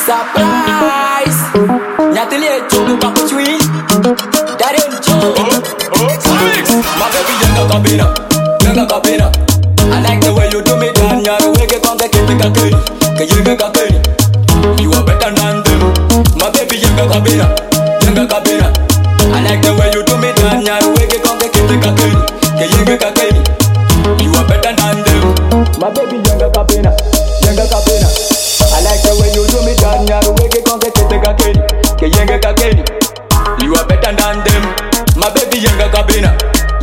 Surprise. Nyatili chogo papo chui. Darren chogo. My baby yanga kabina. I like the way you do me down. You're wege konge kete kakeni. Ke yenge kakeni. You are better than them. My baby yanga kabina. I like the way you do me down. You're wege konge kete kakeni. Ke yenge kakeni. You are better than them. My baby yanga kabina. I like the way you do me down. You're wege konge kete kakeni. Ke yenge kakeni. You are better than them. My baby yanga kabina.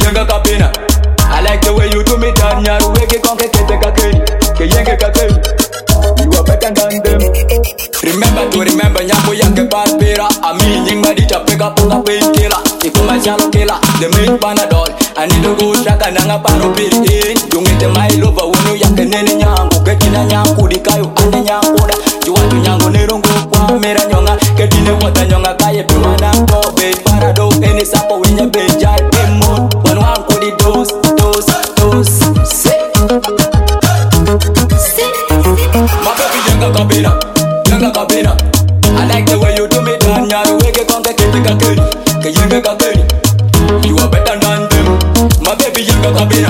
I like the way you do me down. You're wege konge kete kakeni. Ke yenge kakeni. You are better than them. Remember nyambo yake barbera. Ami nying madita pega ponga painkiller. Ikuma jalo killer, the main panadol. I need to go shaka nanga pano piri in. Dungete my lover wunu yake nene nyangu. Ketina nyangu dikayo ane nyangu da. Juwatu nyangu nirungu kwa mera nyonga. Ketine wata nyonga kaye pima nangko. Bej parado eni sapo winya bejai pimut. Wanu wangu di dos. My baby yanga kabina. I like the way you do me down. You're wege konge kete kakeni. Ke yenge kakeni. You are better than them. My baby yanga kabina.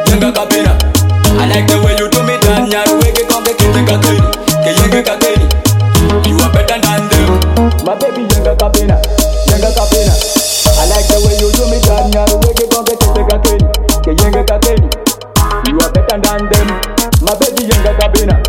I like the way you do me down. You're wege konge kete kakeni. Ke yenge kakeni. You are better than them. My baby yanga kabina. I like the way you do me down. You're wege konge kete kakeni. Ke yenge kakeni. You are better than them. My baby yanga kabina.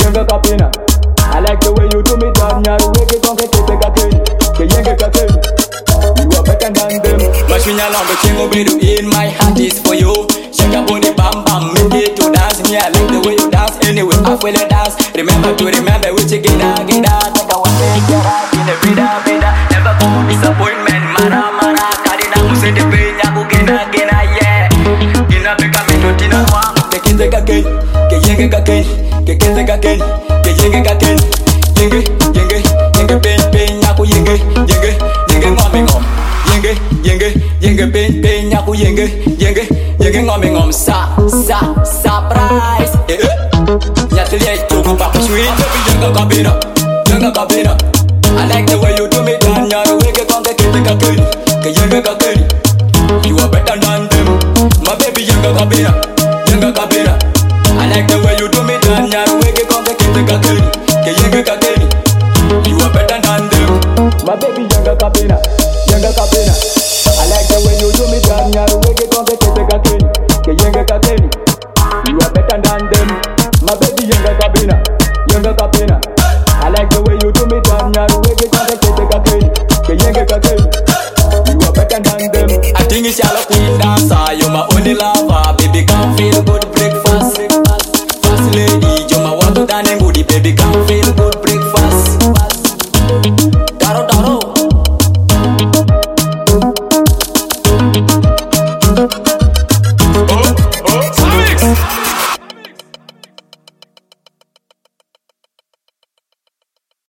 I like the way you do me down. You're wege konge kete kakeni. Ke yenge kakeni. You are better than them. Mashinya lambo chingo bedu in my heart is for you. Shake up on the bam bam, make it to dance. Me I like the way you dance. Anyway I feel a dance. Remember which you get out. Take a one day get out in the vida. Never come disappointment. Mara Kadina muse de penya kugena yeah. Ina beka mendo tina wa. Ke kete kakeni. Ke yenge kakeni. Ke kete kakeni. Ke yenge kakeni. Yenge pen nyaku yenge ngom. Yenge pen nyaku yenge ngom surprise. Nyatili chogo papo chui. Baby yanga kabina. I like the way you do me down. You're wege konge kete kakeni. Ke yenge kakeni. You are better than them. My baby yanga kabina. I like the way you do me down. You're wege konge kete kakeni. Ke yenge kakeni. You are better than them. My baby yanga kabina. I like the way you do me down. You're wege konge kete kakeni. Ke yenge kakeni. You are better than them. My baby yanga kabina. I like the way you do me down. You're wege konge kete kakeni. Ke yenge kakeni. You are better than them. I think it's your queen dancer. You're my only lover. Baby can't feel good breakfast. First lady, you're my one to dine and goodie. Baby can't feel good breakfast.